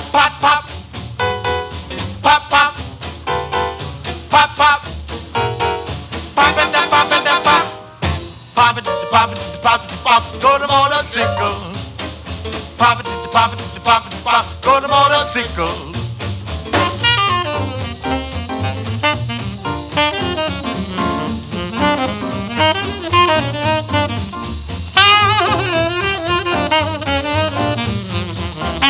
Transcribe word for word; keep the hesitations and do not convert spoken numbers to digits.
Pop, pop, pop, pop, pop, pop, pop it, da, pop it, da, pop, pop it, da, pop it, da, pop it, da, pop. Go to motorcycle. Pop it, da, pop it, da, pop it, da, pop. Go to motorcycle.